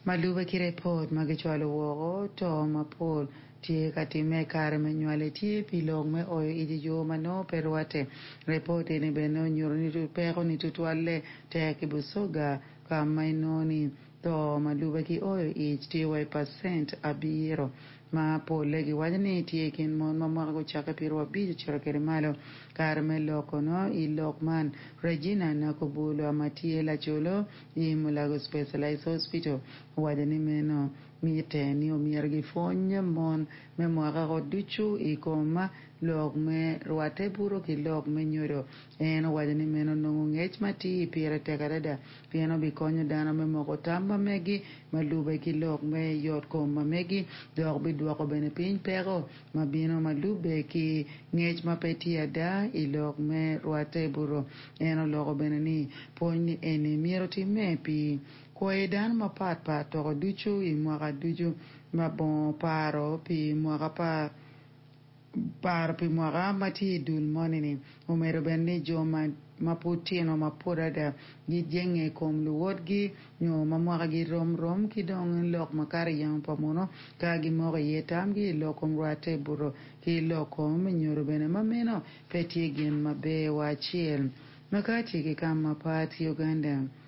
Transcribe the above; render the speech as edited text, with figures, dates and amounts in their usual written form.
Maluba ki report magichwalo wogo to mapol tie katime kare menywale tie pilong me oyo iji jo mano perwate report ni beno nyuro ni pero ni tutwale te kibusoga kama inoni to maluba ki oyo ich tie wai % abiro ma pole gi wajni tie kin mon ma go chaka pirwa bi chiro kere malo kar me loko no I lokman Regina na kubulo amatie la cholo I Mulago Specialized Hospital wajni meno mite ni omiergi fonye mon me mwaka go duchu I koma lok me ruate buro ki lok me nyoro en wajni meno nungu ngech mati pire tekareda pieno bikonyo dano me moko tamba megi malube ki lok me yot koma megi dok biduoko bene piny pero mabino malube ki ngech mapeti ada I lok me ruate buro eno loko bene ni pony eni miero time pi kwe dan mapat toko duchu I mwaka duchu mabon paro pi mwaka pi mwaka mati dul monini umero bene joma maputino mapurada gi jenge kom luwodgi nyo mamwaka gi rom ki dong lok makari yang pamono ka gi moga yetam gi lokom ruate buro ki lokom nyoro bene mameno peti gen mabe wachiel makati ki kama pati Uganda